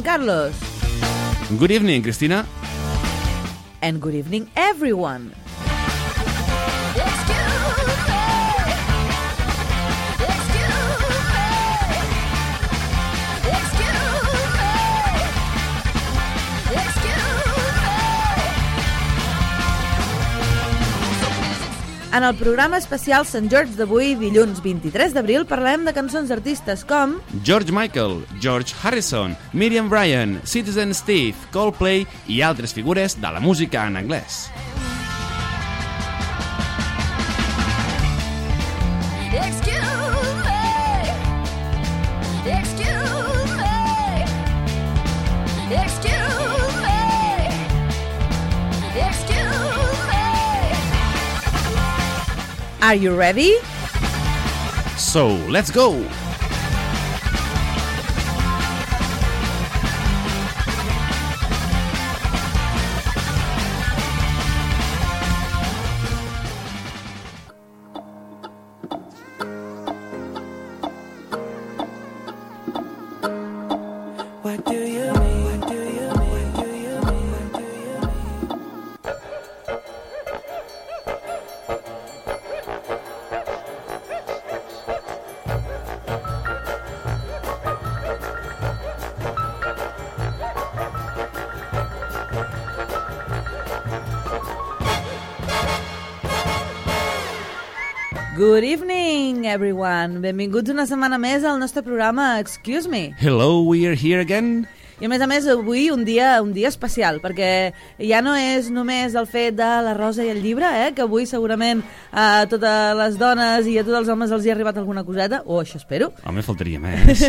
evening, Carlos. Good evening, Cristina. And good evening, everyone. En el programa especial Sant George d'avui, dilluns 23 d'abril, parlarem de cançons d'artistes com George Michael, George Harrison, Miriam Bryant, Citizen Steve, Coldplay i altres figures de la música en anglès. Are you ready? So, let's go! What do you mean? What do you mean? What do you mean? What do you mean? Good evening, everyone. Benvinguts una setmana més al nostre programa Excuse Me. Hello, we are here again. I a més, avui un dia especial, perquè ja no és només el fet de la rosa i el llibre, que avui segurament a totes les dones i a tots els homes els hi ha arribat alguna coseta, o això espero. Home, faltaria més.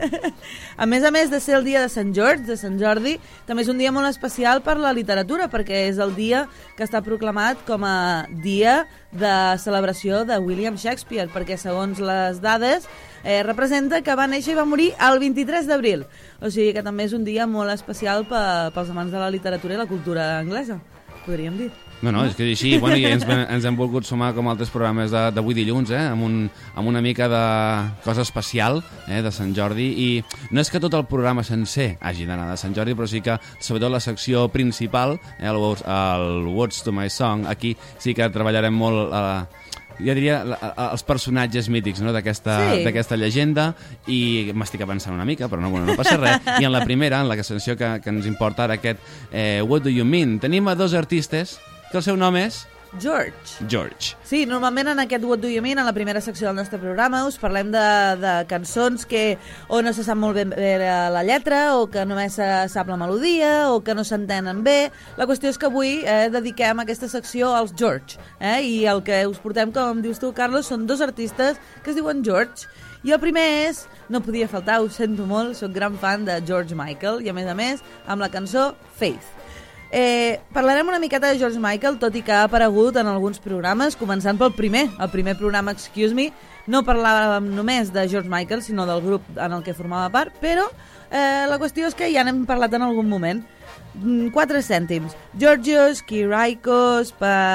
A més de ser el dia de Sant George, de Sant Jordi, també és un dia molt especial per la literatura, perquè és el dia que està proclamat com a dia de celebració de William Shakespeare, perquè segons les dades representa que va néixer i va morir el 23 d'abril. O sigui que també és un dia molt especial pels amants de la literatura i la cultura anglesa, podríem dir. No, és que així, bueno, ja ens hem volgut sumar com altres programes d'avui dilluns, amb una mica de cosa especial de Sant Jordi, i no és que tot el programa sencer hagi d'anar de Sant Jordi, però sí que, sobretot la secció principal, el Words to My Song, aquí sí que treballarem molt jo diria els personatges mítics, no? d'aquesta llegenda, i m'estic avançant una mica, però no passa res. I en la primera, en la cançó que ens importa ara, aquest What Do You Mean, tenim a dos artistes que el seu nom és George. Sí, normalment en aquest What Do You Mean, en la primera secció del nostre programa, us parlem de cançons que o no se sap molt bé la lletra, o que només se sap la melodia, o que no s'entenen bé. La qüestió és que avui dediquem aquesta secció als George, i el que us portem, com dius tu, Carlos, són dos artistes que es diuen George. I el primer és, no podia faltar, ho sento molt, soc gran fan de George Michael, i a més, amb la cançó Faith. Parlarem una miqueta de George Michael, tot i que ha aparegut en alguns programes, començant pel el primer programa Excuse Me. No parlàvem només de George Michael, sinó del grup en el que formava part, però la qüestió és que ja n'hem parlat en algun moment. 4 cèntims. Georgios Kyriakos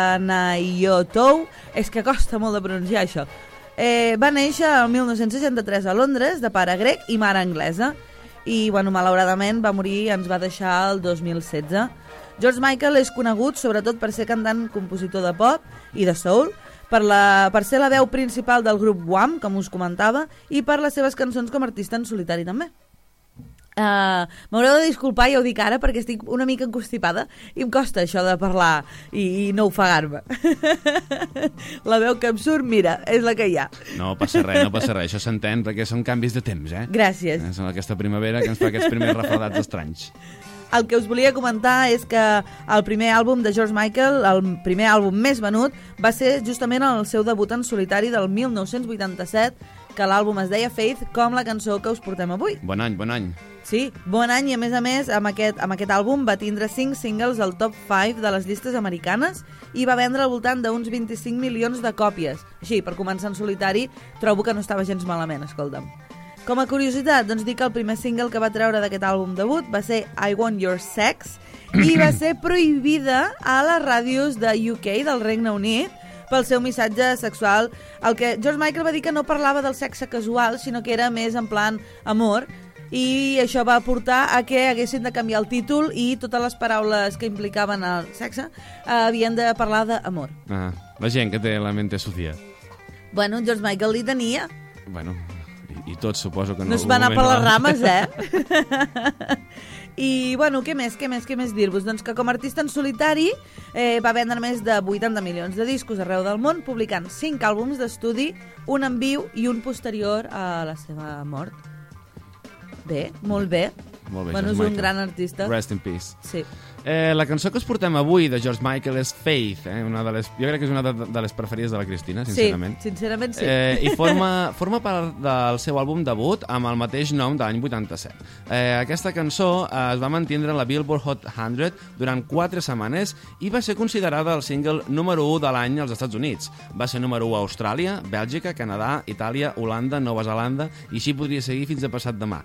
Panayotou, és que costa molt de pronunciar això. Va néixer el 1963 a Londres, de pare grec i mare anglesa, i malauradament va morir i ens va deixar el 2016. George Michael és conegut sobretot per ser cantant, compositor de pop i de soul, per ser la veu principal del grup Wham, com us comentava, i per les seves cançons com a artista en solitari també. M'haureu de disculpar, ja ho dic ara, perquè estic una mica encostipada i em costa això de parlar i no ofegar-me. La veu que em surt, mira, és la que hi ha. No passa res, això s'entén perquè són canvis de temps, Gràcies. És aquesta primavera que ens fa aquests primers refredats estranys. El que us volia comentar és que el primer àlbum de George Michael, el primer àlbum més venut, va ser justament el seu debut en solitari del 1987, que l'àlbum es deia Faith, com la cançó que us portem avui. Bon any. Sí, bon any, i a més, amb aquest àlbum va tindre 5 singles al top 5 de les llistes americanes i va vendre al voltant d'uns 25 milions de còpies. Així, per començar en solitari, trobo que no estava gens malament, escolta'm. Com a curiositat, doncs dic que el primer single que va treure d'aquest àlbum debut va ser I Want Your Sex i va ser prohibida a les ràdios de UK, del Regne Unit, pel seu missatge sexual. El que George Michael va dir que no parlava del sexe casual, sinó que era més en plan amor, i això va portar a que haguessin de canviar el títol i totes les paraules que implicaven el sexe havien de parlar d'amor. Ah, la gent que té la mente sucia. Bueno, George Michael li tenia. Bueno, i tots suposo que No es va anar per les rames, I, bueno, què més dir-vos? Doncs que com a artista en solitari va vendre més de 80 milions de discos arreu del món, publicant 5 àlbums d'estudi, un en viu i un posterior a la seva mort. Bé, molt bé. Molt bé, Bueno, és George un Michael. gran artista. Rest in peace. Sí. La cançó que us portem avui de George Michael és Faith, jo crec que és una de les preferides de la Cristina, sincerament. Sí, sincerament sí. I forma part del seu àlbum debut amb el mateix nom de l'any 87. Aquesta cançó es va mantindre en la Billboard Hot 100 durant 4 setmanes i va ser considerada el single número 1 de l'any als Estats Units. Va ser número 1 a Austràlia, Bèlgica, Canadà, Itàlia, Holanda, Nova Zelanda, i així podria seguir fins a passat demà.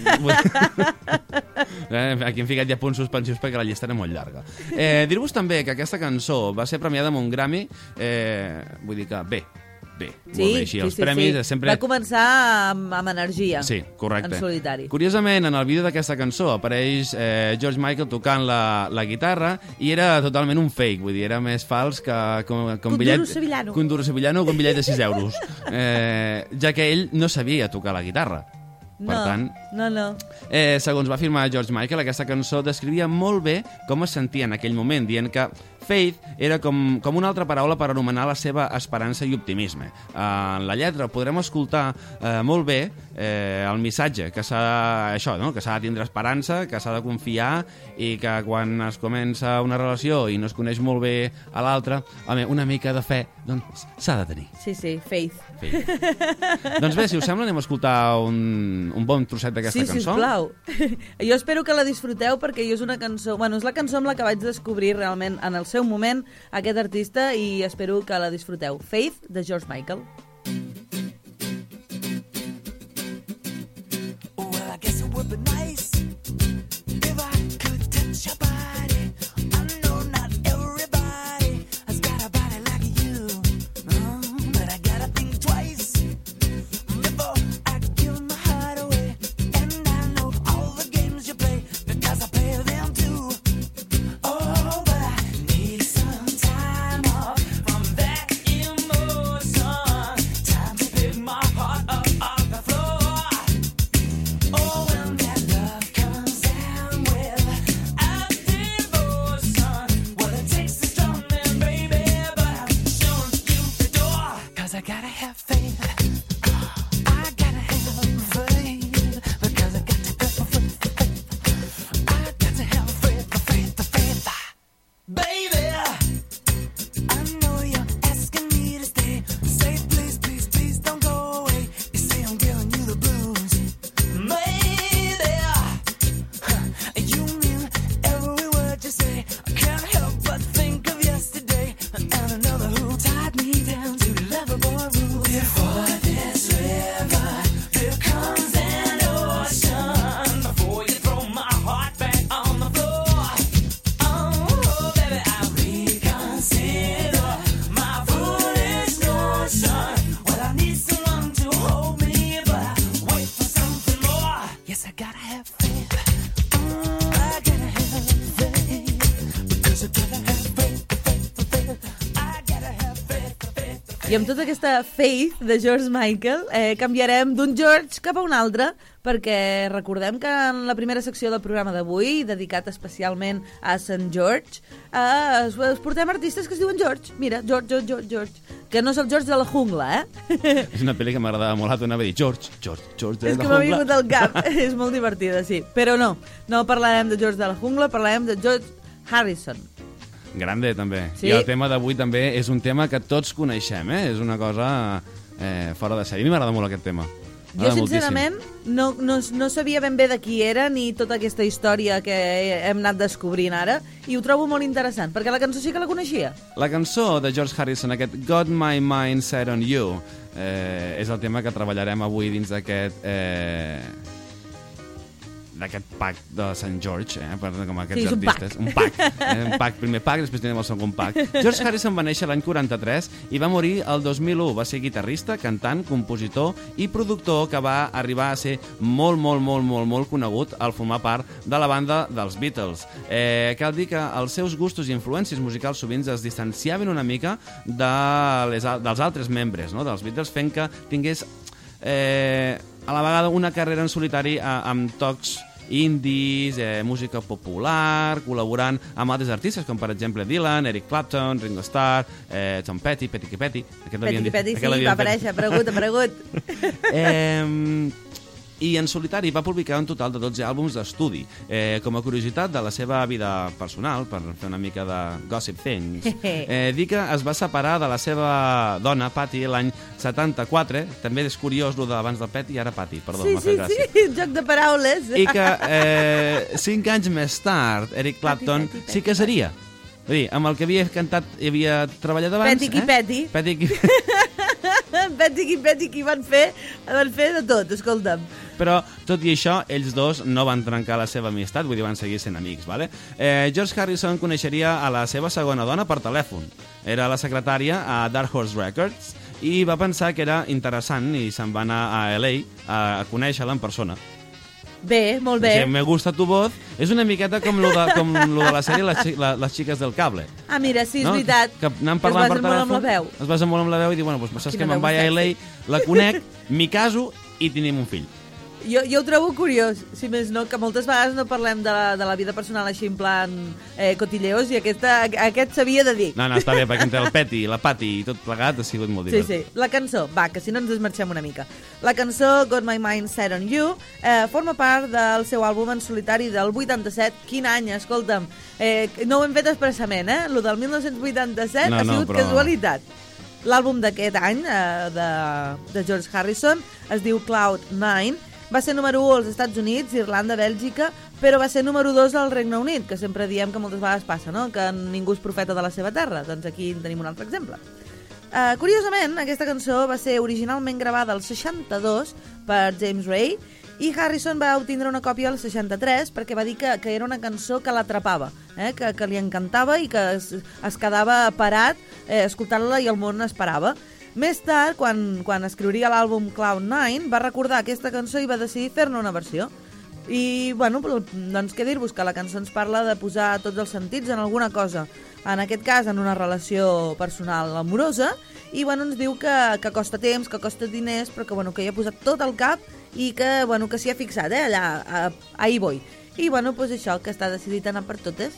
Aquí hem ficat ja punts suspensius perquè la llista era molt llarga. Dir-vos també que aquesta cançó va ser premiada amb un Grammy, vull dir que bé, molt bé, així, els premis sempre... Va començar amb energia, sí, correcte. En solitari. Curiosament, en el vídeo d'aquesta cançó apareix George Michael tocant la guitarra i era totalment un fake, vull dir, era més fals que un bitllet... Sevillano. Que un duro sevillano o que un bitllet de 6 euros, ja que ell no sabia tocar la guitarra. Per tant, No. Segons va afirmar George Michael, aquesta cançó descrivia molt bé com es sentia en aquell moment, dient que faith era com una altra paraula per anomenar la seva esperança i optimisme. En la lletra podrem escoltar molt bé el missatge que s'ha de tindre esperança, que s'ha de confiar i que quan es comença una relació i no es coneix molt bé a l'altre, home, una mica de fe doncs s'ha de tenir. Sí, faith. Doncs bé, si us sembla, anem a escoltar un bon trosset d'aquesta cançó. Sí, sisplau. Jo espero que la disfruteu perquè és una cançó... Bueno, és la cançó amb la que vaig descobrir realment en el seu moment aquest artista i espero que la disfruteu. Faith, de George Michael. Well, I guess it would be nice if I could touch your body. I know not everybody has got a body like you, but I gotta think twice before I give my heart away. And I know all the games you play because I play them too. Oh, but I need some time off from that emotion. Time to pick my heart up off the floor. Oh, when that love comes down with a devotion, well, it takes a strong man, baby, but I'm showing you the door. 'Cause I gotta have faith. I gotta have faith. Because I got to have faith. I got to have faith. Baby, I know you're asking me to stay. Say, please, please, please don't go away. You say I'm giving you the blues. Maybe you mean every word you say. I can't help but think of yesterday and another who tied me down to Loverboy rules. Before this river, here comes an ocean. Before you throw my heart back on the floor. Oh, baby, I reconsider my foolish notion. Well, I need someone to hold me, but I wait for something more. Yes, I gotta have faith. I gotta have faith. Because I gotta have faith. I gotta have faith. I amb tota aquesta faith de George Michael canviarem d'un George cap a un altre perquè recordem que en la primera secció del programa d'avui, dedicat especialment a Sant George, us portem artistes que es diuen George. Mira, George, que no és el George de la jungla, És una pel·li que m'agradava molt, anava a dir George És que m'ha vingut al cap, és molt divertida, sí. Però no parlarem de George de la jungla, parlarem de George Harrison. Grande, també. Sí? I el tema d'avui també és un tema que tots coneixem, És una cosa fora de sèrie. A mi m'agrada molt aquest tema. Jo, sincerament, no sabia ben bé de qui era ni tota aquesta història que hem anat descobrint ara i ho trobo molt interessant, perquè la cançó sí que la coneixia. La cançó de George Harrison, aquest Got My Mind Set On You, és el tema que treballarem avui dins d'aquest d'aquest pack de Sant George, com aquests Sí, és un artistes. Un pack. Primer pack, després tenim el segon pack. George Harrison va néixer l'any 43 i va morir el 2001. Va ser guitarrista, cantant, compositor i productor que va arribar a ser molt conegut al formar part de la banda dels Beatles. Cal dir que els seus gustos i influències musicals sovint es distanciaven una mica dels altres membres, no?, dels Beatles, fent que tingués a la vegada una carrera en solitari amb tocs indies, música popular, col·laborant amb altres artistes, com per exemple Dylan, Eric Clapton, Ringo Starr, Tom Petty, Petty, Petty, sí, va aparèixer, aparegut. I en solitari va publicar un total de 12 àlbums d'estudi. Com a curiositat de la seva vida personal, per fer una mica de gossip things, dir que es va separar de la seva dona, Patty, l'any 74. També és curiós, el d'abans del Petty i ara Patty, perdó, m'ha fet gràcia. Sí, joc de paraules. I que 5 anys més tard, Eric Clapton s'hi casaria. És a dir, amb el que havia cantat i havia treballat abans... Petty qui Petty. Petty qui van fer de tot, escolta'm. Però, tot i això, ells dos no van trencar la seva amistat, vull dir, van seguir sent amics, ¿vale? George Harrison coneixeria a la seva segona dona per telèfon. Era la secretària a Dark Horse Records i va pensar que era interessant i se'n va anar a LA a conèixer-la en persona. Bé, molt bé. Sí, me gusta tu voz. És una miqueta com lo de la sèrie Les xiques del cable. Ah, mira, sí, és veritat. Que anant parlant per telèfon, es basen molt amb la veu i diu, bueno, doncs saps que me'n vaig a LA, la conec, m'hi caso i tenim un fill. Jo ho trobo curiós, si més no, que moltes vegades no parlem de la vida personal així en plan cotilleos, i aquest s'havia de dir. No, està bé, perquè entre el Petty i la Patty i tot plegat ha sigut molt divertit. Sí. La cançó, va, que si no ens desmarxem una mica. La cançó Got My Mind Set On You forma part del seu àlbum en solitari del 87. Quin any, escolta'm. No ho hem fet expressament, Lo del 1987 ha sigut casualitat. L'àlbum d'aquest any de George Harrison es diu Cloud 9. Va ser número 1 als Estats Units, Irlanda, Bèlgica, però va ser número 2 al Regne Unit, que sempre diem que moltes vegades passa, no?, que ningú és profeta de la seva terra. Doncs aquí en tenim un altre exemple. Curiosament, aquesta cançó va ser originalment gravada al 62 per James Ray i Harrison va obtindre una còpia al 63 perquè va dir que era una cançó que l'atrapava, que li encantava i que es quedava parat escoltant-la i el món esperava. Més tard, quan escriuria l'àlbum Cloud 9, va recordar aquesta cançó i va decidir fer-ne una versió. I, bueno, doncs què dir-vos, que la cançó ens parla de posar tots els sentits en alguna cosa. En aquest cas, en una relació personal amorosa, i, bueno, ens diu que costa temps, que costa diners, però que, bueno, que hi ha posat tot el cap i que, bueno, que s'hi ha fixat, allà, ahí voy. I, bueno, doncs això, que està decidit a anar per totes.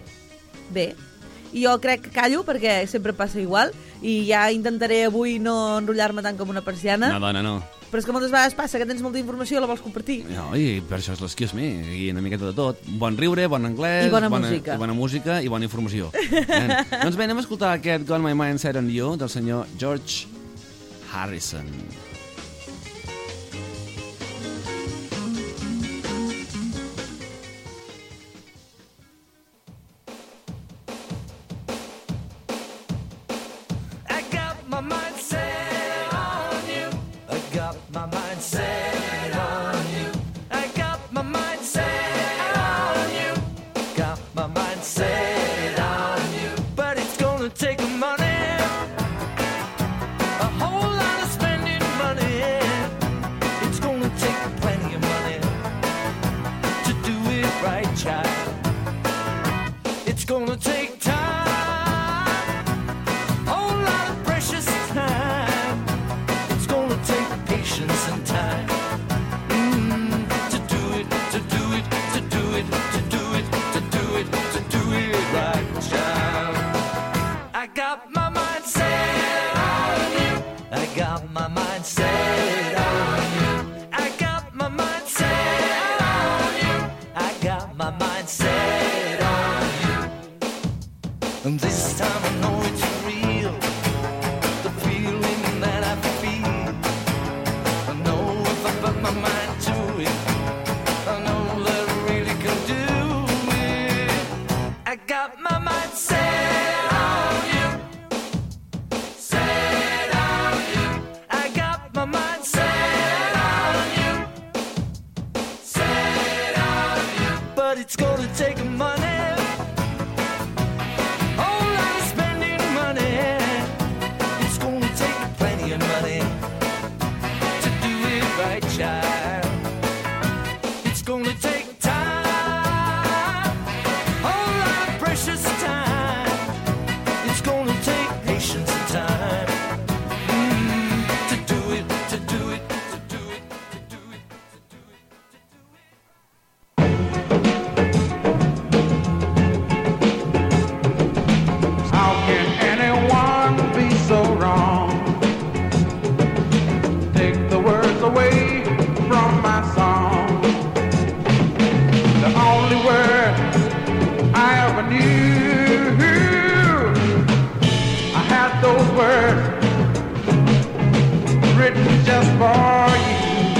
Bé. I jo crec que callo, perquè sempre passa igual, i ja intentaré avui no enrotllar-me tant com una persiana. No, dona, no. Però és que moltes vegades passa que tens molta informació i la vols compartir. No, i per això és l'Excuse Me, i una miqueta de tot. Bon riure, bon anglès... I bona música. I bona música i bona informació. Doncs bé, anem a escoltar aquest Got My Mind Set On You del senyor George Harrison. It's gonna take time, a whole lot of precious time. It's gonna take patience and time to do it, to do it, to do it, to do it, to do it, to do it right, child. I got my mind set on you. I got my mind set on you. I got my mind set on you. I got my mind set on you. And this time I know it's real, the feeling that I feel. I know if I put my mind to it, I know that I really can do it. I got my mind set on you, set on you. I got my mind set on you, set on you. those words written just for you.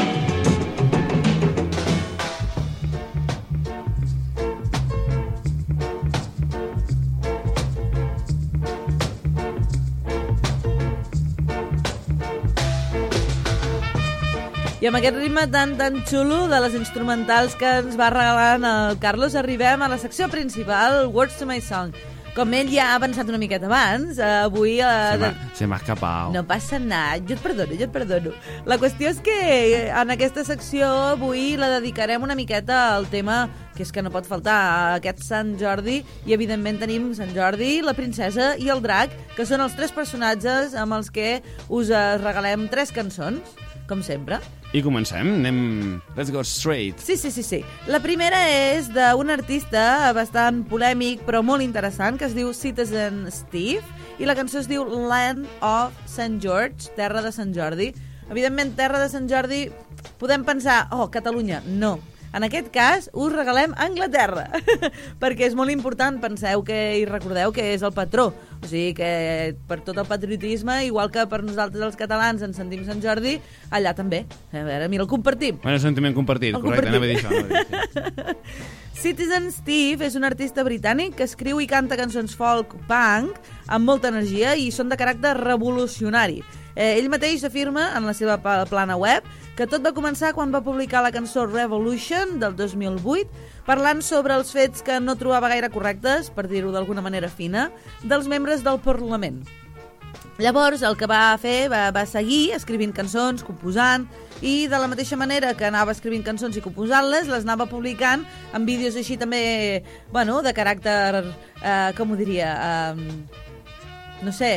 I amb aquest ritme tan xulo de les instrumentals que ens va regalant el Carlos, arribem a la secció principal, Words to my Song. Com ell ja ha avançat una miqueta abans, avui... Se m'ha escapat. No passa nada, jo et perdono. La qüestió és que en aquesta secció avui la dedicarem una miqueta al tema que és que no pot faltar, aquest Sant Jordi, i evidentment tenim Sant Jordi, la princesa i el drac, que són els tres personatges amb els que us regalem 3 cançons, com sempre. I comencem, let's go straight. Sí. La primera és d'un artista bastant polèmic però molt interessant que es diu Citizen Steve i la cançó es diu Land of St. George, terra de Sant Jordi. Evidentment, terra de Sant Jordi, podem pensar, Catalunya, no. En aquest cas, us regalem Anglaterra, perquè és molt important, penseu que i recordeu que és el patró. O sigui que per tot el patriotisme, igual que per nosaltres els catalans ens sentim Sant Jordi, allà també. A veure, mira, el compartim. Bueno, sentiment compartit, correcte, anava a dir això. Citizen Steve és un artista britànic que escriu i canta cançons folk punk amb molta energia i són de caràcter revolucionari. Ell mateix afirma en la seva plana web que tot va començar quan va publicar la cançó Revolution del 2008, parlant sobre els fets que no trobava gaire correctes, per dir-ho d'alguna manera fina, dels membres del Parlament. Llavors, el que va fer va seguir escrivint cançons, composant, i de la mateixa manera que anava escrivint cançons i composant-les, les anava publicant en vídeos així també, de caràcter, com ho diria, no sé,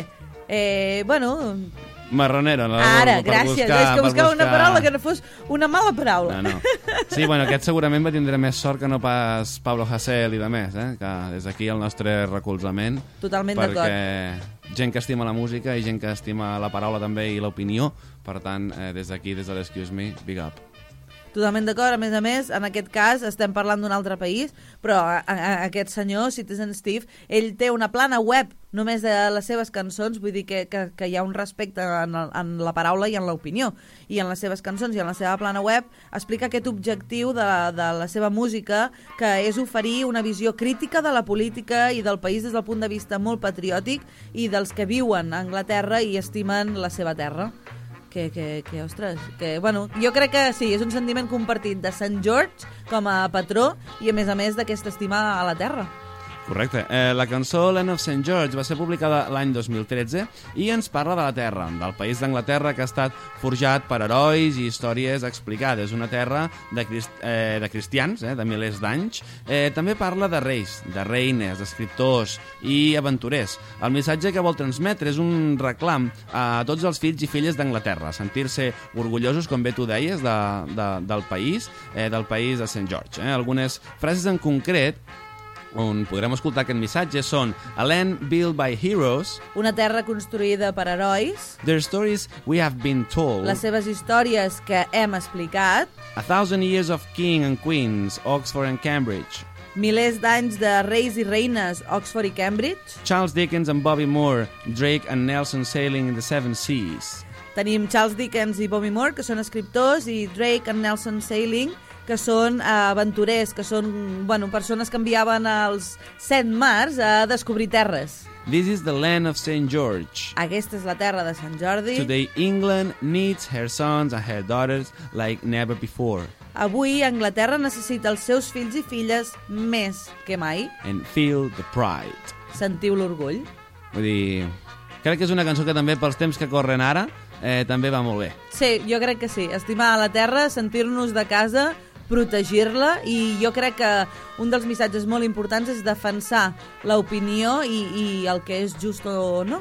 marronero. Ara, gràcies. És que buscava una paraula que no fos una mala paraula. No. Sí, aquest segurament va tindre més sort que no pas Pablo Hasél i de més, que des d'aquí el nostre recolzament. Totalment d'acord. Perquè gent que estima la música i gent que estima la paraula també i l'opinió, per tant, des d'aquí, des de l'Excuse Me, big up. Totalment d'acord, a més, en aquest cas estem parlant d'un altre país, però aquest senyor, Citizen Steve, ell té una plana web només de les seves cançons, vull dir que hi ha un respecte en la paraula i en l'opinió, i en les seves cançons i en la seva plana web explica aquest objectiu de la seva música, que és oferir una visió crítica de la política i del país des del punt de vista molt patriòtic i dels que viuen a Anglaterra i estimen la seva terra. Ostres, jo crec que sí, és un sentiment compartit de Sant George com a patró i a més d'aquesta estima a la terra. Correcte. La cançó Land of St. George va ser publicada l'any 2013 i ens parla de la terra, del país d'Anglaterra que ha estat forjat per herois i històries explicades. Una terra de cristians, de milers d'anys. També parla de reis, de reines, d'escriptors i aventurers. El missatge que vol transmetre és un reclam a tots els fills i filles d'Anglaterra, sentir-se orgullosos, com bé tu deies, del país de St. George. Algunes frases en concret on podrem escoltar aquest missatge són A land built by heroes, una terra construïda per herois, their stories we have been told, les seves històries que hem explicat, 1,000 years of king and queens, Oxford and Cambridge, milers d'anys de reis i reines, Oxford i Cambridge, Charles Dickens and Bobby Moore, Drake and Nelson sailing in the seven seas. Tenim Charles Dickens i Bobby Moore, que són escriptors, i Drake and Nelson Sailing, que són aventurers, que són persones que enviaven als 7 mars a descobrir terres. This is the land of St. George. Aquesta és la terra de Sant Jordi. Today England needs her sons and her daughters like never before. Avui Anglaterra necessita els seus fills i filles més que mai. And feel the pride. Sentiu l'orgull. Vull dir, crec que és una cançó que també pels temps que corren ara també va molt bé. Sí, jo crec que sí. Estimar la terra, sentir-nos de casa, protegir-la, i jo crec que un dels missatges molt importants és defensar l'opinió i el que és just o no?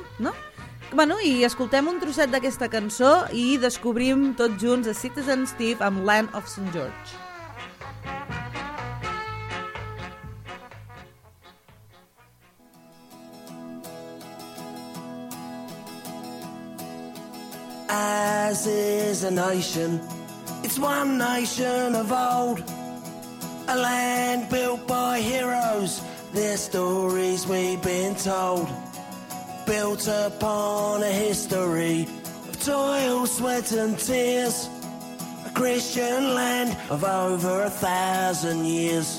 I escoltem un trosset d'aquesta cançó i descobrim tots junts a Citizen Steve amb Land of St. George. As is a nation, it's one nation of old, a land built by heroes, their stories we've been told. built upon a history of toil, sweat and tears, a Christian land of over 1,000 years.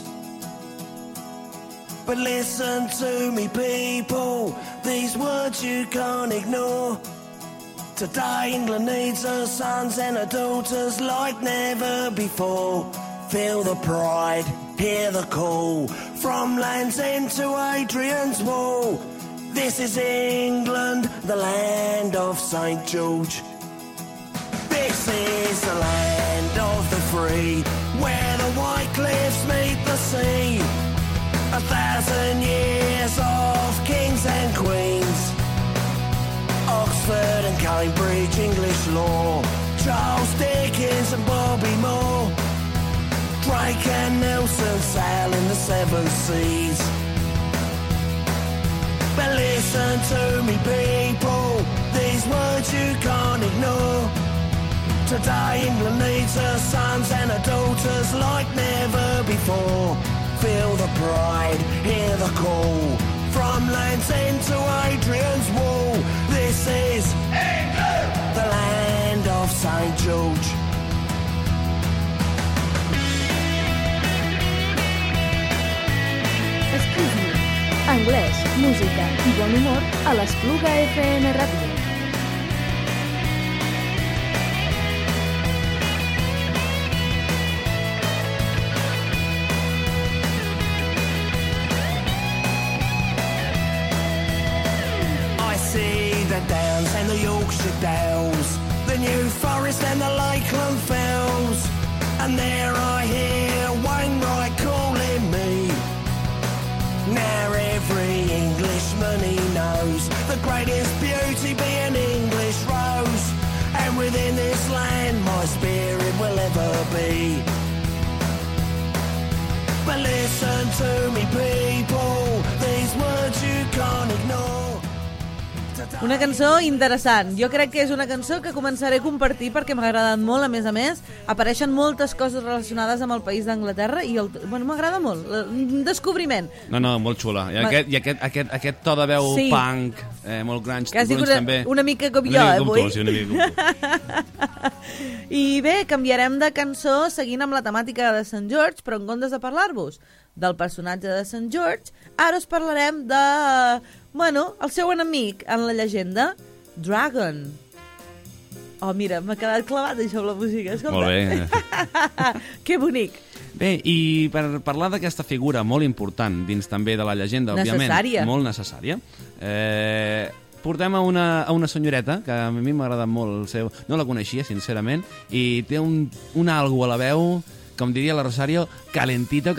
But listen to me, people, these words you can't ignore. Today England needs her sons and her daughters like never before. Feel the pride, hear the call, from Land's End to Adrian's Wall. This is England, the land of St. George. This is the land of the free, where the white cliffs meet the sea. 1,000 years of kings and queens, Oxford and Cambridge, English law, Charles Dickens and Bobby Moore, Drake and Nelson sailing the seven seas. But listen to me, people, these words you can't ignore. Today England needs her sons and her daughters like never before. Feel the pride, hear the call, from Land's End to Adrian's Wall. This is England, the land of St. George. Excuse-me. Anglès, música i bon humor a l'Espluga FM Ràdio. The Downs and the Yorkshire Dales, the New Forest and the Lakeland Fells, and there I hear Wainwright calling me. Now every Englishman he knows the greatest beauty be an English rose, and within this land my spirit will ever be. But listen to me, people, these words you can't ignore. Una cançó interessant. Jo crec que és una cançó que començaré a compartir perquè m'ha agradat molt. A més, apareixen moltes coses relacionades amb el país d'Anglaterra i m'agrada molt. Un descobriment. No, molt xula. I aquest to de veu punk, molt grunge, també. Una mica com jo, avui. Una mica com tu. I bé, canviarem de cançó seguint amb la temàtica de Sant George, però en comptes de parlar-vos del personatge de Sant George, ara us parlarem de... el seu enemic en la llegenda, Dragon. Oh, mira, m'ha quedat clavat això amb la música. Escolta. Molt bé. Que bonic. Bé, i per parlar d'aquesta figura molt important dins també de la llegenda, òbviament, molt necessària, portem a una senyoreta que a mi m'ha agradat molt el seu... No la coneixia, sincerament, i té un algo a la veu... Com diria la Rosario, calentito.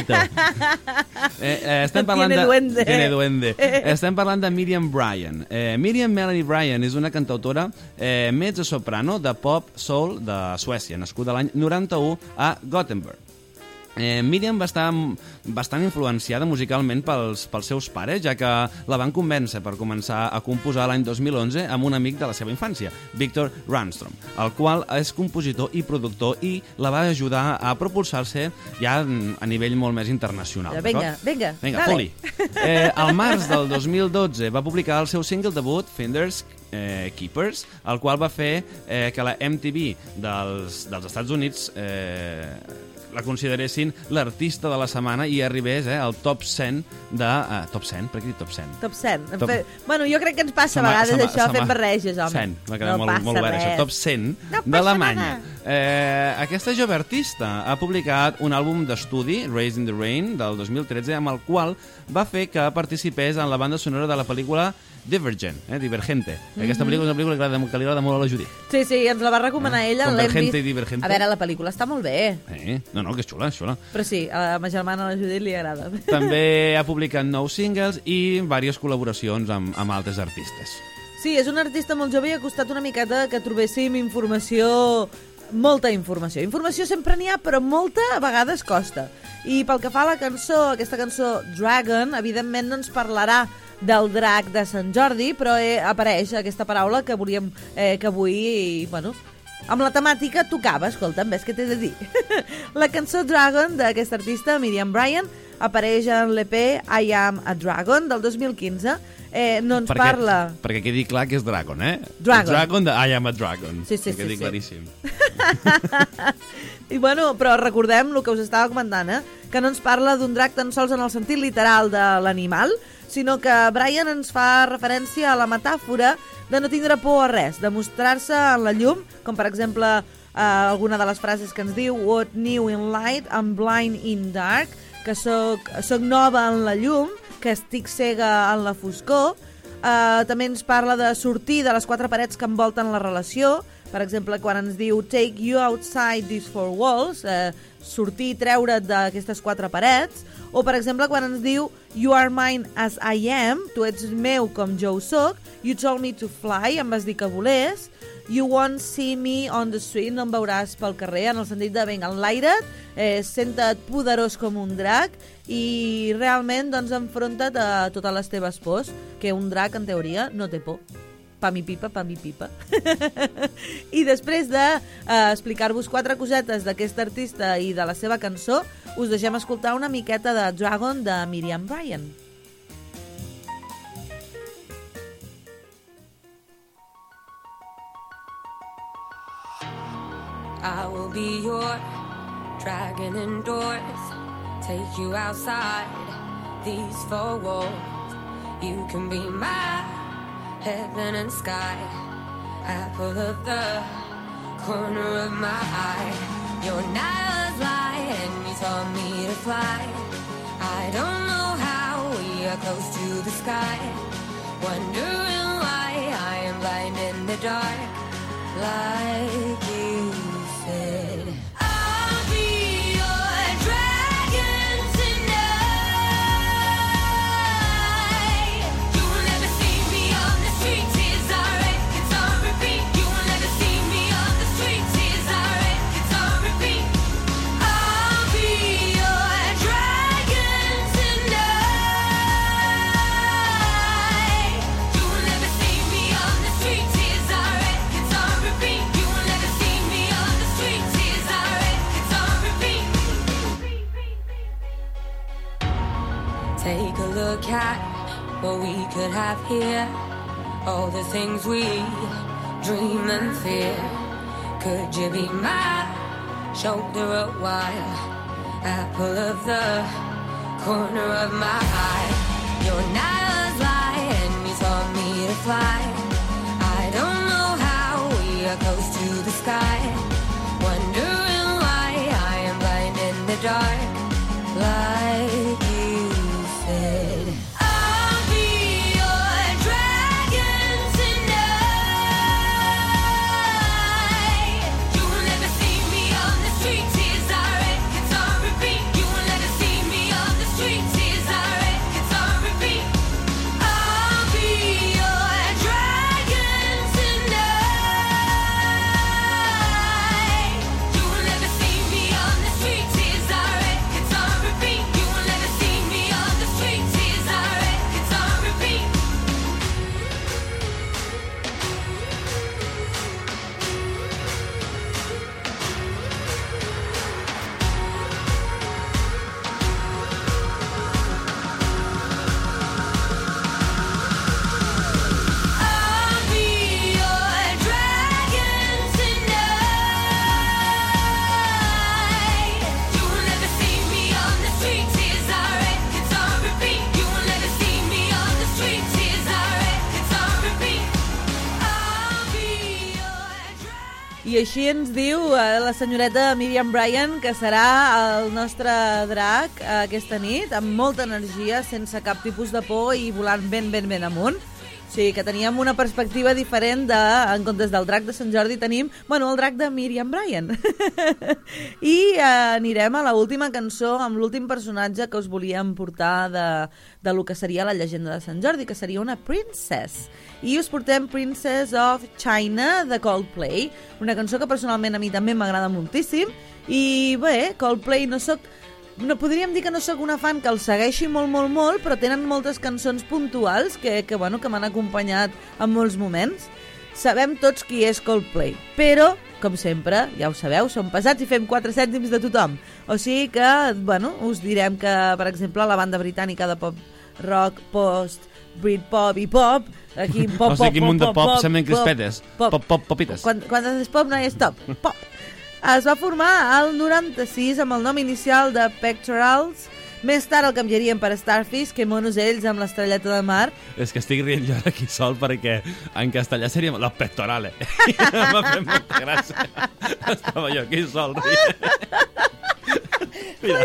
Estem parlant Tiene duende. Estem parlant de Miriam Bryant. Miriam Melanie Bryant és una cantautora mezzo-soprano de pop soul de Suècia, nascuda l'any 91 a Gothenburg. Miriam va estar bastant influenciada musicalment pels seus pares, ja que la van convèncer per començar a composar l'any 2011 amb un amic de la seva infància, Victor Randstrom, el qual és compositor i productor i la va ajudar a propulsar-se ja a nivell molt més internacional. Vinga, foli. Al març del 2012 va publicar el seu single debut, Finders Keepers, el qual va fer que la MTV dels Estats Units la consideressin l'artista de la setmana i arribés al top 100 de... top 100? Per què dic top 100? Top 100. Jo crec que ens passa a vegades això, fent barreges, home. 100, m'ha quedat molt bé això. Top 100 d'Alemanya. Aquesta jove artista ha publicat un àlbum d'estudi, Raised in the Rain, del 2013, amb el qual va fer que participés en la banda sonora de la pel·lícula Divergente. Aquesta pel·lícula és una pel·lícula que li agrada molt a la Judit. Sí, ens la va recomanar ella. Convergente i Divergente. A veure, la pel·lícula està molt bé. No, que és xula, és xula. Però sí, a ma germana, a la Judit, li agrada. També ha publicat nous singles i diverses col·laboracions amb altres artistes. Sí, és un artista molt jove i ha costat una miqueta que trobéssim informació... Molta informació. Informació sempre n'hi ha, però molta a vegades costa. I pel que fa a la cançó, aquesta cançó Dragon, evidentment no ens parlarà del drac de Sant Jordi, però apareix aquesta paraula que volíem que avui, amb la temàtica tocava, escolta'm, ves què t'he de dir. La cançó Dragon d'aquesta artista, Miriam Bryant, apareix en l'EP I Am a Dragon del 2015 no ens parla... Perquè quedi clar que és Dragon, eh? Dragon. Dragon de I am a Dragon. Sí, que quedi claríssim. I bueno, però recordem el que us estava comentant, que no ens parla d'un drac tan sols en el sentit literal de l'animal, sinó que Brian ens fa referència a la metàfora de no tindre por a res, de mostrar-se en la llum, com per exemple alguna de les frases que ens diu What new in light, I'm blind in dark, que soc nova en la llum, que estic cega en la foscor. També ens parla de sortir de les 4 parets que envolten la relació. Per exemple, quan ens diu take you outside these 4 walls, sortir i treure't d'aquestes 4 parets. O, per exemple, quan ens diu you are mine as I am, tu ets meu com jo ho soc, you told me to fly, em vas dir que volés, you won't see me on the street, no em veuràs pel carrer, en el sentit de vinga, enlaire't, senta't poderós com un drac i realment doncs enfronta't a totes les teves pors, que un drac en teoria no té por. Pam i pipa, pam i pipa. I després d'explicar-vos 4 cosetes d'aquest artista i de la seva cançó, us deixem escoltar una miqueta de Dragon de Miriam Bryant. I will be your dragon indoors, take you outside these 4 walls. You can be my heaven and sky, apple of the corner of my eye. Your night was light and you taught me to fly. I don't know how we are close to the sky, wondering why I am blind in the dark, like you said. I'll be your dragon tonight. You will never see me on the streets, it's alright, it's on repeat. You will never see me on the streets, it's alright, it's on repeat. I'll be your dragon tonight. You will never see me on the streets, it's alright, it's on repeat. You will never see me on the streets, it's alright, it's on repeat. Take a look at what we could have here, all the things we dream and fear. Could you be my shoulder a while, apple of the corner of my eye? Your night was light and you taught me to fly. I don't know how we are close to the sky, wondering why I am blind in the dark, like you said. I'll be your dragon tonight. You will never see me on the streets, it's alright, it's on repeat. You will never see me on the streets, it's alright, it's on repeat. I'll be your dragon tonight. You will never see me on the streets, it's alright, it's on repeat. You will never see me on the streets, it's alright, it's on repeat. I'll be your dragon tonight. You will never see me on the streets, it's alright, it's on repeat. You will never see me on the streets, it's alright, it's on repeat. I'll be your dragon. I així ens diu la senyoreta Miriam Bryant que serà el nostre drac aquesta nit, amb molta energia, sense cap tipus de por i volant ben amunt. O sigui, que teníem una perspectiva diferent en comptes del drac de Sant Jordi tenim, el drac de Miriam Bryant. I anirem a l'última cançó amb l'últim personatge que us volíem portar de lo que seria la llegenda de Sant Jordi, que seria una princess. I us portem Princess of China de Coldplay, una cançó que personalment a mi també m'agrada moltíssim. I bé, Coldplay no podríem dir que no sóc una fan que el segueixi molt, però tenen moltes cançons puntuals que m'han acompanyat en molts moments. Sabem tots qui és Coldplay, però, com sempre, ja ho sabeu, som pesats i fem 4 cèntims de tothom. O sigui que, us direm que, per exemple, la banda britànica de pop rock post Britpop i pop, aquí pop, O sigui, quin munt de pop, semblen pop, crispetes. Popites. Quan és pop no és top, pop. Es va formar al 96 amb el nom inicial de Pectorals. Més tard el canviarien per Starfish, que monos ells amb l'estrelleta de mar. És que estic rient jo ara aquí sol perquè en castellà seria los pectorales. M'ha fet molta gràcia. Estava jo aquí sol rient. Mira.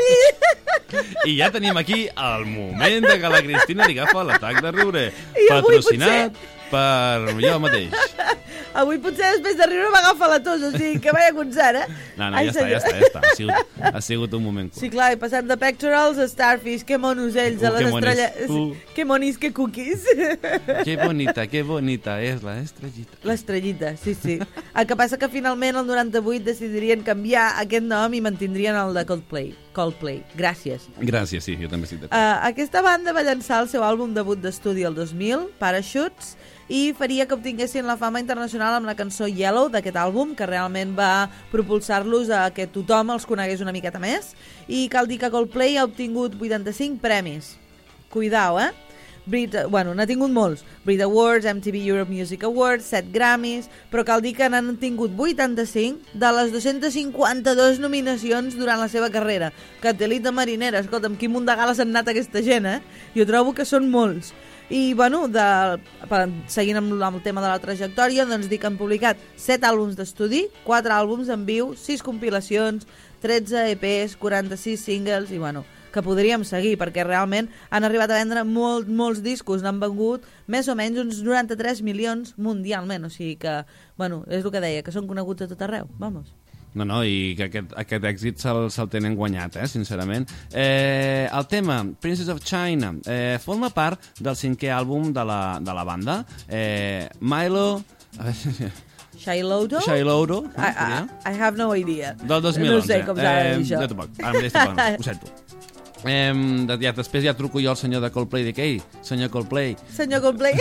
I ja tenim aquí el moment de que la Cristina li agafa l'atac de riure. Patrocinat per jo mateix. Avui potser després de riure m'agafa la tos, o sigui que vaya concert, No, ja està. Ha sigut un moment curt. Sí, clar, i passem de Pectorals a Starfish, que monos ells, a les estrelles... Que monis, que cookies. Que bonita és la estrellita. L'estrellita, sí. El que passa que finalment el 98 decidirien canviar aquest nom i mantindrien el de Coldplay. Gràcies. Gràcies, sí, jo també estic d'acord. Aquesta banda va llançar el seu àlbum debut d'estudi el 2000, Parachutes, i faria que obtinguessin la fama internacional amb la cançó Yellow d'aquest àlbum, que realment va propulsar-los a que tothom els conegués una miqueta més. I cal dir que Coldplay ha obtingut 85 premis. Cuidao, n'ha tingut molts. Brit Awards, MTV Europe Music Awards, 7 Grammys, però cal dir que n'han tingut 85 de les 252 nominacions durant la seva carrera. Catalita marinera, escolta'm, quin munt de gales han anat aquesta gent, Jo trobo que són molts. I, seguint amb el tema de la trajectòria, doncs dic que han publicat 7 àlbums d'estudi, 4 àlbums en viu, 6 compilacions, 13 EPs, 46 singles, i que podríem seguir, perquè realment han arribat a vendre molts discos, n'han vengut més o menys uns 93 milions mundialment, o sigui que, és el que deia, que són coneguts a tot arreu, vamos. No, i que aquest èxit se'l tenen guanyat, sincerament. El tema, Princess of China, forma part del 5è àlbum de la banda. Milo... Shailoto? I have no idea. Del 2011. No sé com s'ha de dir això. Jo tampoc, ara mateix tampoc, ho sento. Després ja truco jo al senyor de Coldplay i dic, ei, senyor Coldplay. Senyor Coldplay.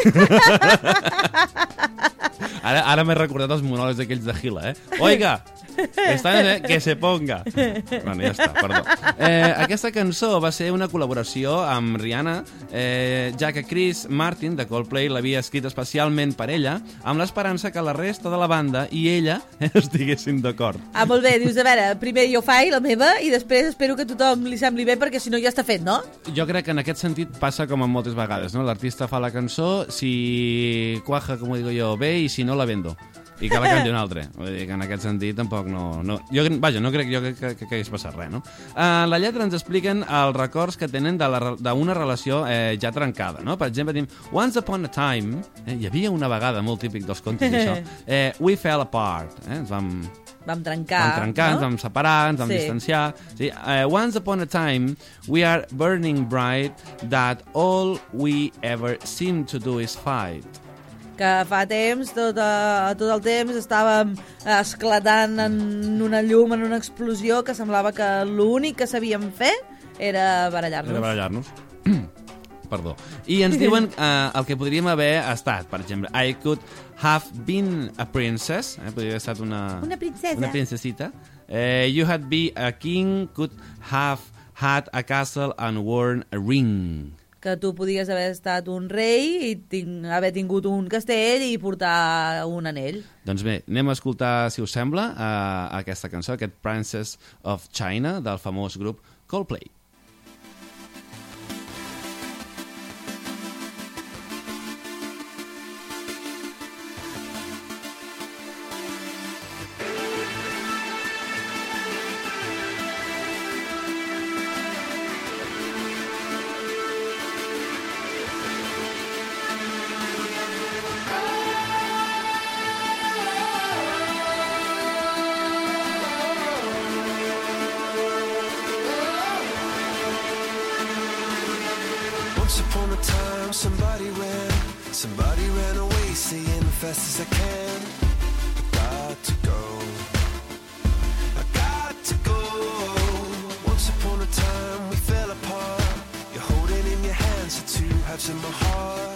Ara m'he recordat els monòlegs d'aquells de Gila, Oiga, que se ponga. Bueno, ja està, perdó. Aquesta cançó va ser una col·laboració amb Rihanna, ja que Chris Martin, de Coldplay, l'havia escrit especialment per ella, amb l'esperança que la resta de la banda i ella estiguessin d'acord. Molt bé, dius, a veure, primer jo faig la meva i després espero que a tothom li sembli bé perquè si no ja està fet, no? Jo crec que en aquest sentit passa com en moltes vegades, no? L'artista fa la cançó, si cuaja, com ho digo jo, bé, i si no la vendo. I que la canti un altre. Vull dir que en aquest sentit tampoc no... No crec jo que hagués passat res, no? La lletra ens expliquen els records que tenen d'una relació ja trencada, no? Per exemple, tenim Once Upon a Time, hi havia una vegada, molt típic dels contes d'això, We Fell Apart, ens vam trencar, no? Ens vam separar, ens vam distanciar. Sí. Once upon a time, we are burning bright, that all we ever seem to do is fight. Que fa temps, tot el temps, estàvem esclatant en una llum, en una explosió, que semblava que l'únic que sabíem fer era barallar-nos. Perdó. I ens diuen el que podríem haver estat, per exemple, I could have been a princess, podria haver estat una princesita. You had been a king, could have had a castle and worn a ring. Que tu podies haver estat un rei i haver tingut un castell i portar un anell. Doncs bé, anem a escoltar, si us sembla, aquesta cançó, aquest Princess of China, del famós grup Coldplay. Once upon a time, somebody ran away, saying fast as I can. I got to go. Once upon a time, we fell apart. You're holding in your hands the two halves of my heart.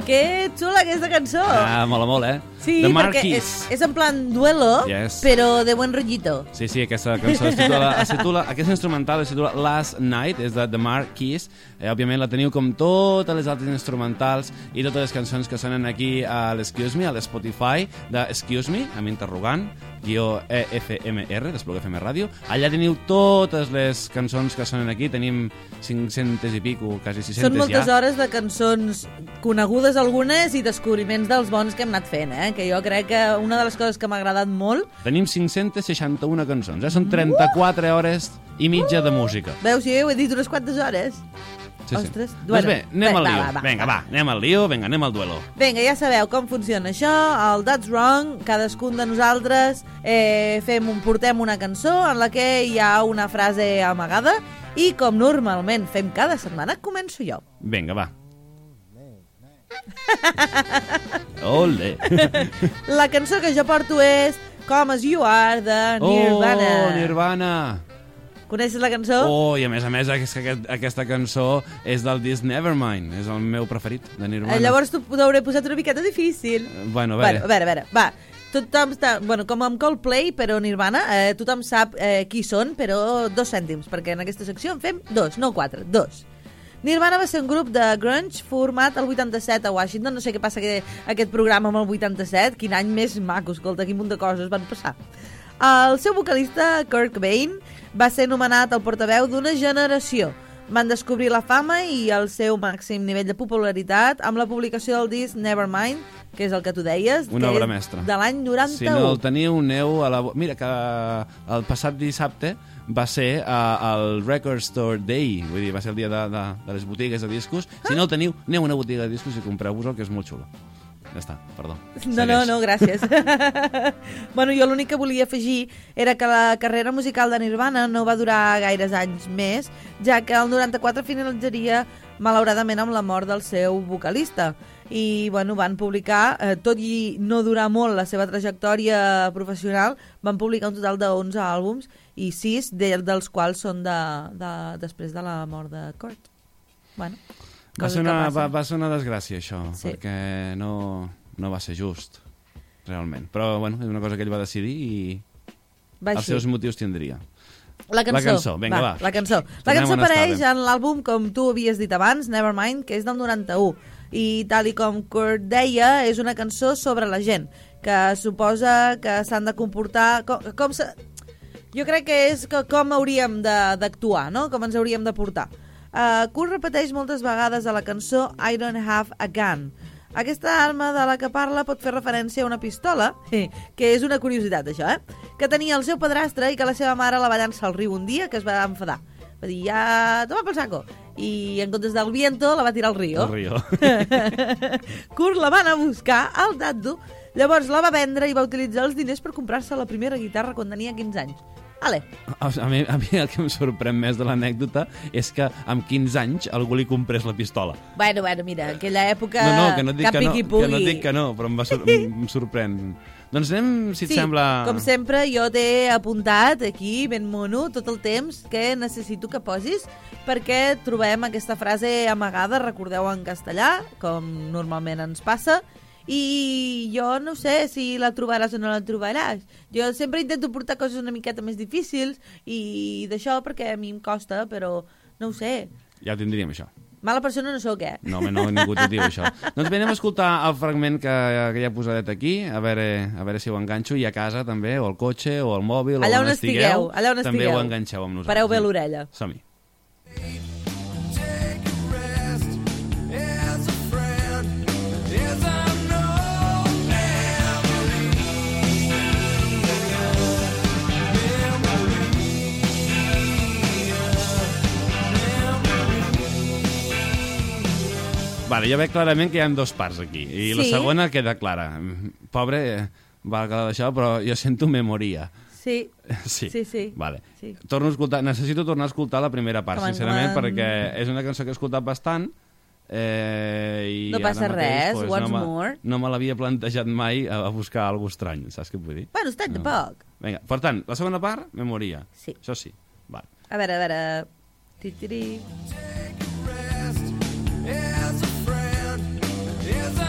Que xula aquesta cançó. Mola molt, Sí, The perquè Marquis. és en plan duelo, Yes. però de buen rollito. Sí, aquesta cançó es titula aquesta instrumental es titula Last Night, és de The Marquis. Òbviament la teniu com totes les altres instrumentals i totes les cançons que sonen aquí a l'Excuse Me, a l'Spotify de Excuse Me, amb interrogant, EFMR, d'Espluga FM Ràdio. Allà teniu totes les cançons que sonen aquí, tenim 500 i pico, quasi 600 Són moltes ja. hores de cançons conegudes algunes i descobriments dels bons que hem anat fent, que jo crec que una de les coses que m'ha agradat molt... Tenim 561 cançons, Són 34 hores i mitja de música. Veus, jo he dit unes quantes hores. Sí. Ostres. Doncs bé, anem al lío. Va. Vinga, anem al lío, anem al duelo. Vinga, ja sabeu com funciona això, el That's Wrong, cadascun de nosaltres portem una cançó en la que hi ha una frase amagada i com normalment fem cada setmana, començo jo. Vinga, va. Ole. La cançó que jo porto és Come As You Are, de Nirvana. Oh, Nirvana. Coneixes la cançó? Oh, i a més, aquesta cançó és del disc Nevermind, és el meu preferit, de Nirvana. Llavors t'ho hauré posat una miqueta difícil. Bueno, a veure. Va. Tothom està... Bueno, com amb Coldplay, però Nirvana, tothom sap qui són, però 2 cèntims, perquè en aquesta secció en fem 2, no 4, 2. Nirvana va ser un grup de grunge format el 87 a Washington. No sé què passa aquest programa amb el 87. Quin any més maco, escolta, quin munt de coses van passar. El seu vocalista, Kurt Cobain, va ser nomenat el portaveu d'una generació. Van descobrir la fama i el seu màxim nivell de popularitat amb la publicació del disc Nevermind, que és el que tu deies, una obra mestra. De l'any 91. Si no el teniu, aneu a la... Mira, que el passat dissabte va ser el Record Store Day, vull dir, va ser el dia de les botigues de discos. Si no el teniu, aneu a una botiga de discos i compreu-vos-el, que és molt xulo. Ja està, perdó. No, gràcies. Bueno, jo l'únic que volia afegir era que la carrera musical de Nirvana no va durar gaires anys més, ja que el 94 finalitzaria malauradament amb la mort del seu vocalista. I bueno, van publicar, tot i no durar molt la seva trajectòria professional, van publicar un total de 11 àlbums i 6 dels quals són després de la mort de Kurt. Bueno, va ser una desgràcia, això, sí. Perquè no va ser just, realment. Però, bueno, és una cosa que ell va decidir i els seus motius tindria. La cançó, vinga, va. La cançó apareix en l'àlbum, com tu havies dit abans, Nevermind, que és del 91. I tal i com Kurt deia, és una cançó sobre la gent, que suposa que s'han de comportar... Jo crec que és com hauríem d'actuar, no? Com ens hauríem de portar. Kurt repeteix moltes vegades a la cançó I don't have a gun. Aquesta arma de la que parla pot fer referència a una pistola, que és una curiositat, això, que tenia el seu padrastre i que la seva mare la va llançar al riu un dia, que es va enfadar. Va dir, ja, toma pel saco. I en comptes del viento la va tirar al riu. Kurt la va anar a buscar al Daddu, llavors la va vendre i va utilitzar els diners per comprar-se la primera guitarra quan tenia 15 anys. Ale. A mi el que em sorprèn més de l'anècdota és que amb 15 anys algú li comprés la pistola. Bueno, mira, en aquella època que no dic que no, però em sorprèn. Doncs anem, si et sembla... Com sempre, jo t'he apuntat aquí, ben mono, tot el temps que necessito que posis, perquè trobem aquesta frase amagada, recordeu, en castellà, com normalment ens passa, i jo no sé si la trobaràs o no la trobaràs. Jo sempre intento portar coses una miqueta més difícils i d'això perquè a mi em costa, però no ho sé. Ja ho tindríem, això. Mala persona no sóc, No, ningú t'ho diu, això. Doncs bé, anem a escoltar el fragment que ja he posadet aquí, a veure si ho enganxo, i a casa també, o al cotxe, o al mòbil, allà o on estigueu, també ho enganxeu amb nosaltres. Pareu bé l'orella. Som-hi. Vale, jo veig clarament que hi ha 2 parts aquí, i la segona queda clara. Pobre, valga d'això, però jo sento memoria. Sí. Vale. Sí. Necessito tornar a escoltar la primera part, sincerament, perquè és una cançó que he escoltat bastant. I no passa res, once more. No me l'havia plantejat mai a buscar alguna estrany, saps què vull dir? Bueno, està de poc. Vinga, per tant, la segona part, memoria. Sí. Això sí. Vale. A veure... Titiri... As a friend, as a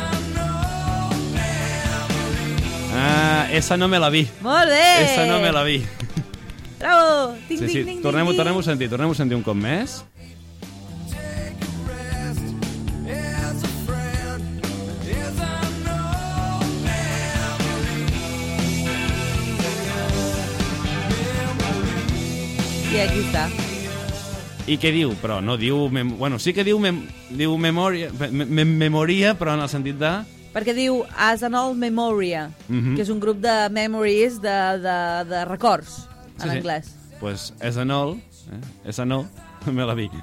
esa no me la vi. Molt bé! Esa no me la vi. Bravo! Ting, Sí, ting, sí, ting, tornem-ho ting, ting. a sentir un cop més. I aquí està. I què diu? Però no diu... Bueno, sí que diu memòria, però en el sentit de... Perquè diu As an Old Memoria, que és un grup de memories de records, en anglès. Pues esa no, me la vi.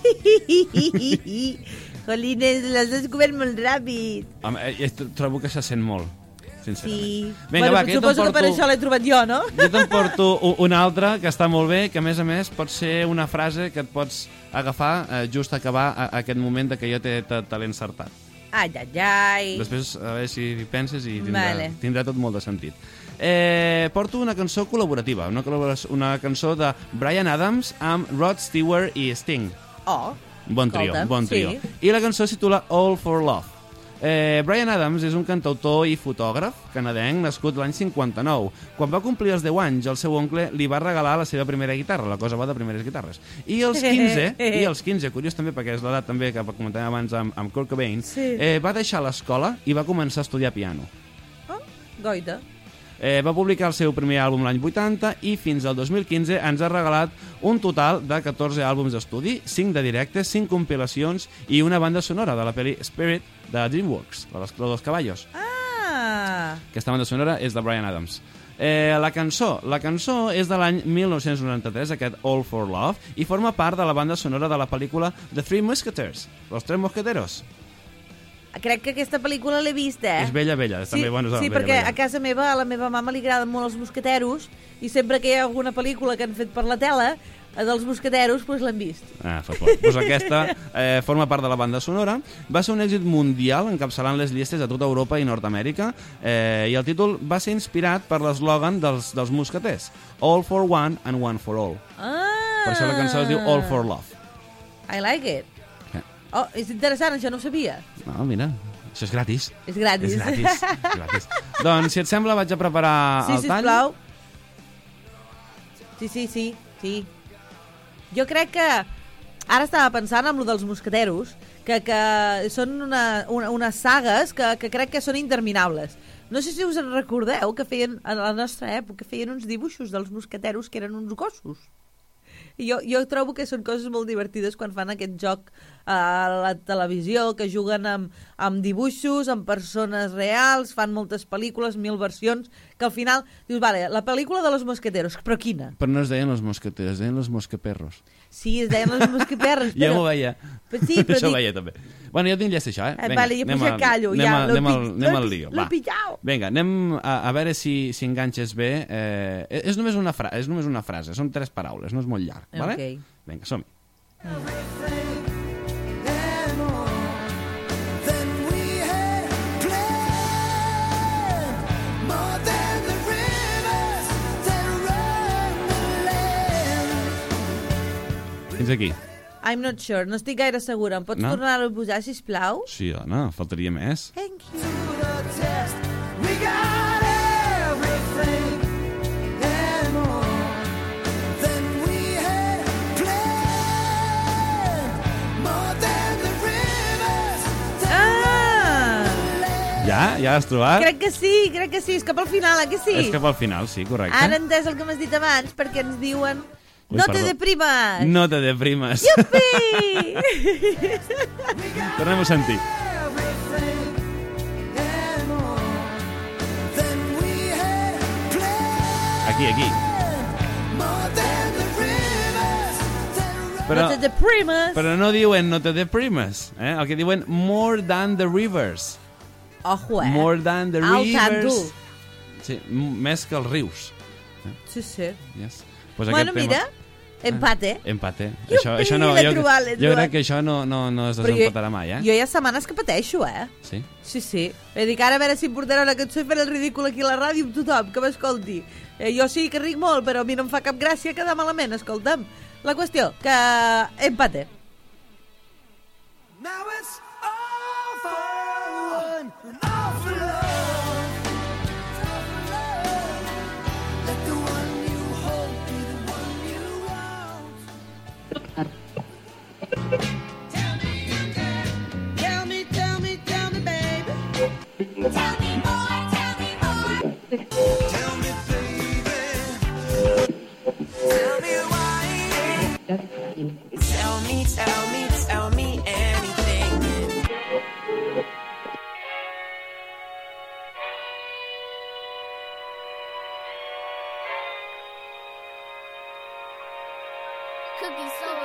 Jolines, l'has descobert molt ràpid. Trobo que se sent molt, sincerament. Sí. Vinga, va, que suposo que per això l'he trobat jo, no? Jo t'emporto una altra que està molt bé, que a més pot ser una frase que et pots agafar just a acabar aquest moment que jo te l'he encertat. Ai, ai, ai. Després, a veure si hi penses i Vale. tindrà tot molt de sentit. Porto una cançó col·laborativa, una cançó de Bryan Adams amb Rod Stewart i Sting. Oh, Bon trio, escolta'm, bon trio. sí. I la cançó es titula All for Love. Bryan Adams és un cantautor i fotògraf canadenc nascut l'any 59. Quan va complir els 10 anys, el seu oncle li va regalar la seva primera guitarra. La cosa va de primeres guitarres. I els 15, curiós també, perquè és l'edat també que comentàvem abans amb Kurt Cobain, va deixar l'escola i va començar a estudiar piano. Oh, goita. Va publicar el seu primer àlbum l'any 80 i fins al 2015 ens ha regalat un total de 14 àlbums d'estudi, 5 de directe, 5 compilacions i una banda sonora de la pel·li Spirit de DreamWorks, de l'Escló dels Caballos. Ah! Aquesta banda sonora és de Bryan Adams. La cançó és de l'any 1993, aquest All for Love, i forma part de la banda sonora de la pel·lícula The Three Musketeers, Los Tres Mosqueteros. Crec que aquesta pel·lícula l'he vist, És bella, Sí, també, bueno, és sí, bella, perquè bella. a casa meva, a la meva mama li agraden molt els mosqueteros i sempre que hi ha alguna pel·lícula que han fet per la tele dels mosqueteros, doncs l'hem vist. Doncs aquesta forma part de la banda sonora. Va ser un èxit mundial, encapçalant les llistes a tota Europa i Nord-Amèrica, i el títol va ser inspirat per l'eslògan dels mosqueters, All for one and one for all. Per això la cançó es diu All for Love. I like it. Oh, és interessant, això no ho sabia. No, mira, això és gratis. És gratis. És gratis. Doncs, si et sembla, vaig a preparar el tall. Sisplau. Sí. Jo crec que... Ara estava pensant en lo dels mosqueteros, que són unes sagues que crec que són interminables. No sé si us en recordeu que feien, a la nostra època, feien uns dibuixos dels mosqueteros que eren uns gossos. I jo trobo que són coses molt divertides quan fan aquest joc a la televisió, que juguen amb dibuixos, amb persones reals, fan moltes pel·lícules, 1000 versions, que al final dius, vale, la pel·lícula de los mosqueteros, però quina? Però no es deien los mosqueteros, es deien los mosqueperros. Sí, es deien los mosqueperros, però... Ja m'ho veia. Sí, però això ho veia també. Bueno, jo tinc llest això, Vinga, vale, jo ja callo, ja. Anem al lío. L'he pillat. Vinga, anem a veure si enganxes bé. És només una frase, són 3 paraules, no és molt llarg. Vale? Okay. Vinga, som-hi. Fins aquí. I'm not sure, no estic gaire segura. Em pots No? tornar-ho a posar, sisplau? Sí, dona, faltaria més. Thank you. We got everything and more than we had planned, more than the rivers Ah! Ja has trobat? Crec que sí, és cap al final, que sí? És cap al final, sí, correcte. Ara he entès el que m'has dit abans, perquè ens diuen Ui, no perdó. te deprimas! No te deprimes. Yupi! Tornem-ho a sentir. everything and more than we had planned, Aquí. more than the rivers that Però, No te deprimes! però no diuen no te deprimes. El que diuen more than the rivers. Ojo, More than the Al rivers. tanto. Sí, més que els rius. Sí. Yes. Pues Bueno, aquest mira, empate. Empate. Yupi, Això no, l'he jo trobat. crec que això no es desempatarà mai, Jo hi ha setmanes que pateixo, Sí? Sí. Vull dir que ara a veure si em portarà una cançó i faré el ridícul aquí a la ràdio amb tothom, que m'escolti. Jo sí que ric molt, però a mi no em fa cap gràcia quedar malament, escolta'm. La qüestió, que empate. now it's all for one and all for love. Tell me, baby. Tell me more, tell me more. Tell me, baby. Tell me why. Tell me anything. Cookie Soul.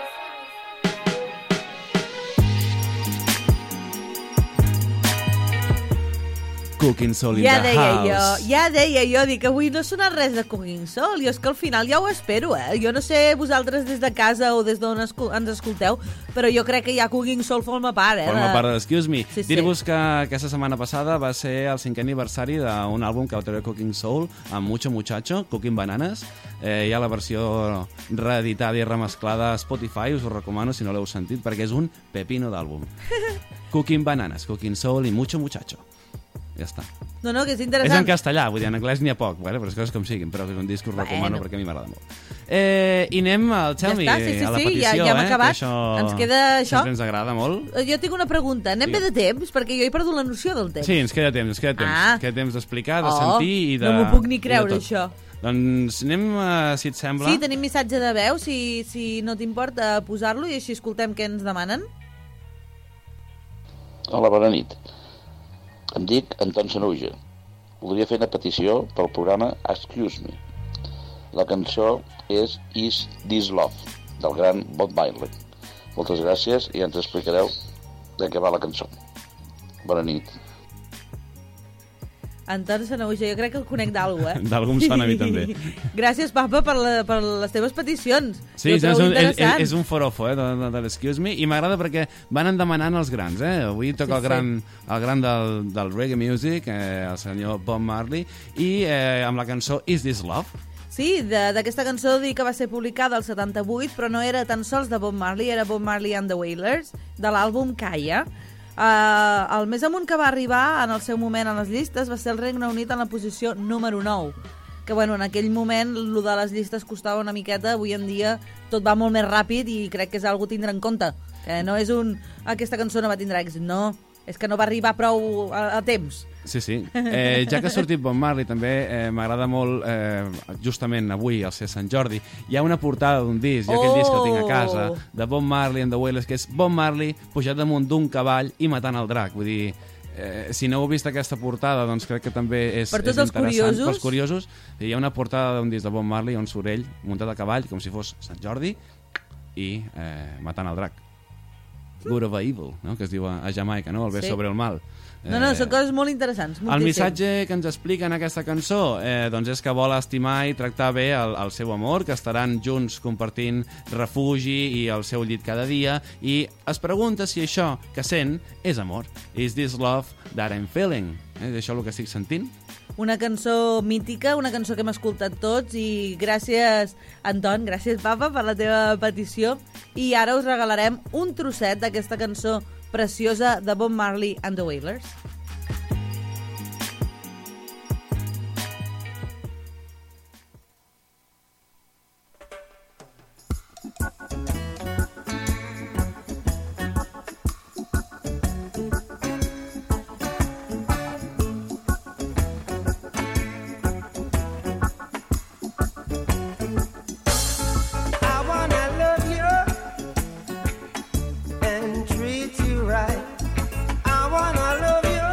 Cooking Soul in Ja the deia house. jo, dic, avui no ha sonat res de Cooking Soul, i és que al final ja ho espero, Jo no sé vosaltres des de casa o des d'on ens escolteu, però jo crec que ja Cooking Soul forma part, Forma part d'Excuse Me. Sí, sí. Dir-vos que aquesta setmana passada va ser el 5è aniversari d'un àlbum que va treure Cooking Soul amb Mucho Muchacho, Cooking Bananas. Hi ha la versió reeditada i remesclada a Spotify, us ho recomano si no l'heu sentit, perquè és un pepino d'àlbum. Cooking Bananas, Cooking Soul i Mucho Muchacho. Ja està. No, que és És interessant. en castellà, vull dir, en anglès n'hi ha poc, però les coses com siguin, però és un disc que us recomano perquè a mi m'agrada molt. I anem al Tell Me, Ja està, a la sí, petició, ja hem acabat. que això Ens queda això. sempre ens agrada molt. Jo tinc una pregunta. Anem bé de temps? Perquè jo he perdut la noció del temps. Sí, ens queda temps, Ah. Queda temps d'explicar, de Oh, sentir i de... no m'ho puc ni i de creure, tot. això. Doncs anem, si et sembla... Sí, tenim missatge de veu, si no t'importa posar-lo, i així escoltem què ens demanen. Hola, bona nit. Em dic Anton Sanuja. Voldria fer una petició pel programa Excuse Me. La cançó és Is This Love, del gran Bob Marley. Moltes gràcies i ens explicareu de què va la cançó. Bona nit. Anton Sanauja, jo crec que el conec d'algú, D'algú em sona a mi també. Gràcies, papa, per les teves peticions. Sí, Jo ho trobo interessant. és un forofo de l'Excuse Me i m'agrada perquè van demanant els grans. Avui toca el gran del reggae music, el senyor Bob Marley, i amb la cançó Is This Love? Sí, d'aquesta cançó dir que va ser publicada al 78, però no era tan sols de Bob Marley, era Bob Marley and the Wailers, de l'àlbum Kaya. El més amunt que va arribar en el seu moment a les llistes va ser el Regne Unit en la posició número 9, que bueno, en aquell moment lo de les llistes costava una miqueta, avui en dia tot va molt més ràpid i crec que és algo a tindre en compte, que no és aquesta cançó no va tindre èxit, no, és que no va arribar prou a temps. Sí. Ja que ha sortit Bob Marley també m'agrada molt, justament avui al ser Sant Jordi, hi ha una portada d'un disc, jo aquell disc que el tinc a casa, de Bob Marley and the Wailers, que és Bob Marley pujat damunt d'un cavall i matant el drac, vull dir, si no heu vist aquesta portada, doncs crec que també és per tots els interessant. Pels curiosos, hi ha una portada d'un disc de Bob Marley on surt ell muntat a cavall, com si fos Sant Jordi, i matant el drac. Good of Evil, no? Que es diu a Jamaica, no? El bé sobre el mal. No, són coses molt interessants. El missatge que ens explica en aquesta cançó doncs és que vol estimar i tractar bé el seu amor, que estaran junts compartint refugi i el seu llit cada dia, i es pregunta si això que sent és amor. Is this love that I'm feeling? És això el que estic sentint? Una cançó mítica, una cançó que hem escoltat tots, i gràcies, Anton, gràcies, papa, per la teva petició. I ara us regalarem un trosset d'aquesta cançó preciosa de Bob Marley and the Wailers. I wanna love you and treat you right. I wanna love you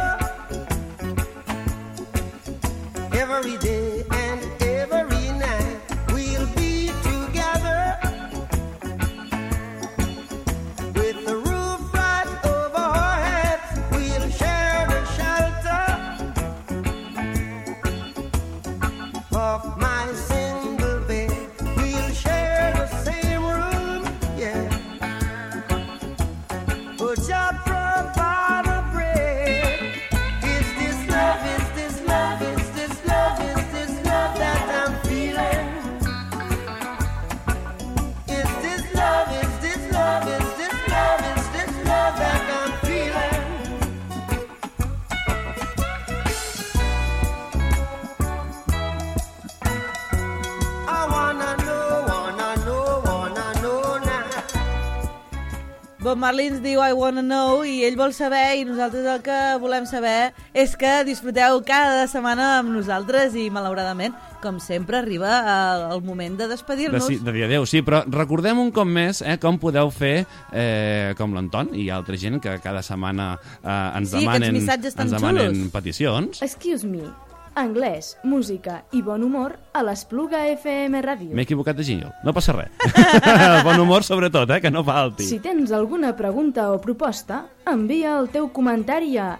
Bob Marley ens diu I wanna know i ell vol saber i nosaltres el que volem saber és que disfruteu cada setmana amb nosaltres i malauradament, com sempre, arriba el moment de despedir-nos. De dir adéu, sí, però recordem un cop més com podeu fer com l'Anton i altra gent que cada setmana ens demanen peticions. Excuse me. Anglès, música i bon humor a l'Espluga FM Ràdio. M'he equivocat de jingle, no passa res. Bon humor sobretot, que no falti. Si tens alguna pregunta o proposta, envia el teu comentari a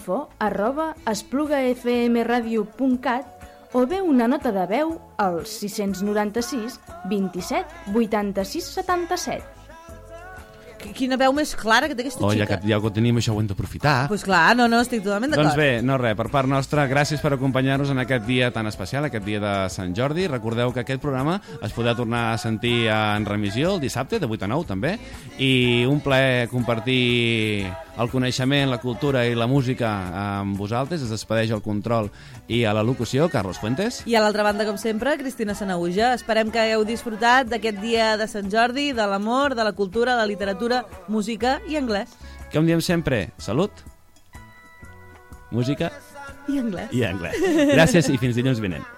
info@esplugafmradio.cat o bé una nota de veu al 696 27 86 77. Quina veu més clara que té aquesta xica. Ja que ho tenim, això ho hem d'aprofitar. Pues clar, no, estic totalment d'acord. Doncs bé, no res, per part nostra, gràcies per acompanyar-nos en aquest dia tan especial, aquest dia de Sant Jordi. Recordeu que aquest programa es podrà tornar a sentir en remissió el dissabte, de 8 a 9 també, i un plaer compartir el coneixement, la cultura i la música amb vosaltres. Es despedeix el control i a la locució, Carlos Fuentes. I a l'altra banda, com sempre, Cristina Sanaüja. Esperem que hagueu disfrutat d'aquest dia de Sant Jordi, de l'amor, de la cultura, la literatura, música i anglès. Com diem sempre, salut, música i anglès. Gràcies i fins dilluns vinent.